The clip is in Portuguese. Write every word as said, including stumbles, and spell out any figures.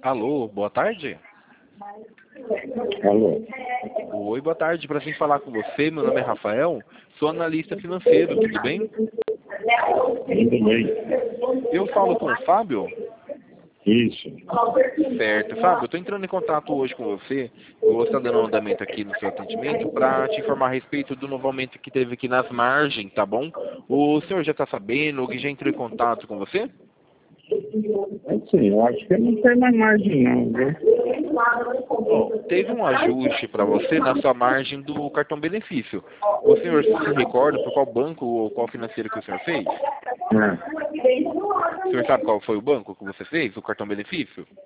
Alô, boa tarde. Alô? Oi, boa tarde. Para vir falar com você, meu nome é Rafael, sou analista financeiro, tudo bem? Tudo bem? Eu falo com o Fábio? Isso. Certo. Fábio, eu estou entrando em contato hoje com você, eu vou estar dando um andamento aqui no seu atendimento para te informar a respeito do novo aumento que teve aqui nas margens, tá bom? O senhor já está sabendo, alguém já entrou em contato com você? Assim, eu acho que não tem mais margem não, viu? Bom, teve um ajuste para você na sua margem do cartão benefício. O senhor se recorda por qual banco ou qual financeiro que o senhor fez? É. O senhor sabe qual foi o banco que você fez, o cartão benefício?